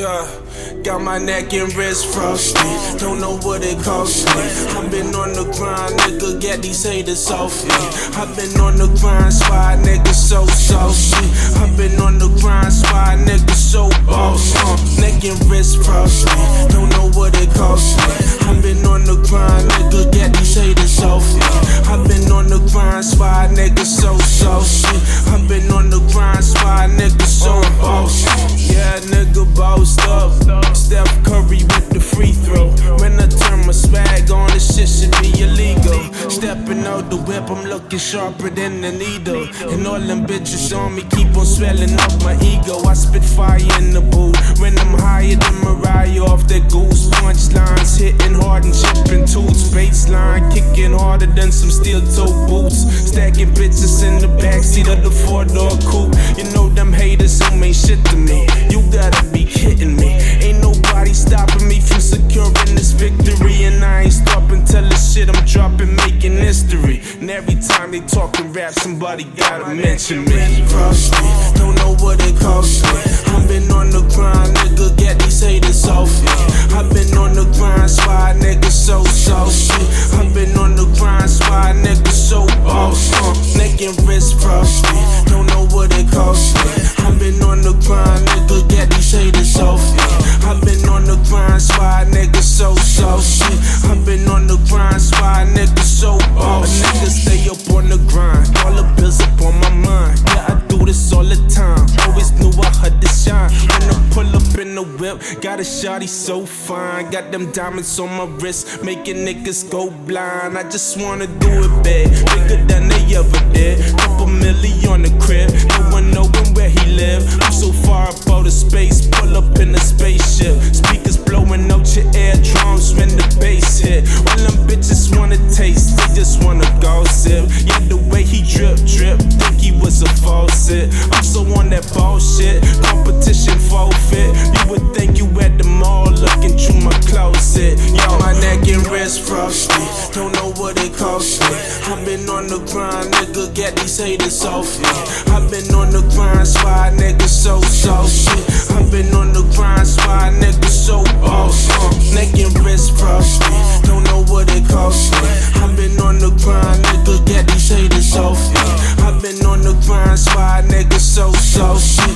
Got my neck and wrist frosty. Don't know what it cost me. I've been on the grind, nigga. Get these haters off me. I've been on the grind, spy nigga so saucy. I've been on the grind, spy nigga so bossy. Neck and wrist frosty. Don't know what it cost me. I've been on the grind, nigga. Get these haters off me. I've been on the grind, spy nigga so saucy. I've been on the grind, spy nigga so bossy. Yeah, nigga bossed up. Steph Curry with the free throw. When I turn my swag on, this shit should be illegal. Stepping out the whip, I'm looking sharper than a needle. And all them bitches on me keep on swelling up my ego. I spit fire in the booth when I'm higher than Mariah off that goose. Punchlines hitting hard and chipping toots. Baseline kicking harder than some steel toe boots. Stacking bitches in the backseat of the 4-door coupe. You know them haters who ain't shit to me. You gotta be kidding me. Ain't nobody stopping me from securing this victory. And I ain't stopping till the shit I'm dropping making history. And every time they talking rap, somebody gotta mention me. Frosty, don't know what it cost me. I've been on the grind, nigga, get these haters off me. I've been on the grind, spy nigga so saucy. I've been on the grind, spy nigga so bossy. Neck and wrist frosty, don't know what it cost me. I've been on the grind, nigga, get these haters off me. I've been on the grind, spy nigga so saucy. I've been on the grind, spy nigga so bossy. A nigga stay up on the grind, all the bills up on my mind. Yeah, I do this all the time. Always knew I had to shine. When I pull up in the whip, got a shawty so fine. Got them diamonds on my wrist, making niggas go blind. I just wanna do it big, bigger than they ever did. Couple million on the crib, no one knowing where he live. I'm so far up out of space, pull up in a spaceship. Speakers blowing out your eardrums when the bass hit. All them bitches wanna taste, they just wanna gossip. Yeah, the way he drip, think he was a faucet. I'm so on that bullshit, competition forfeit. You would think you at the mall looking through my closet. Yo, my neck and wrist frosty, don't know what it cost me. I've been on the grind, nigga, get these haters off me. I've been on the grind, spy nigga so saucy. I've been on the grind, spy nigga so bossy. Neck and wrist frosty, don't know what it cost me. I've been on the grind, nigga, get these haters off me. I've been on the grind, spy nigga so saucy.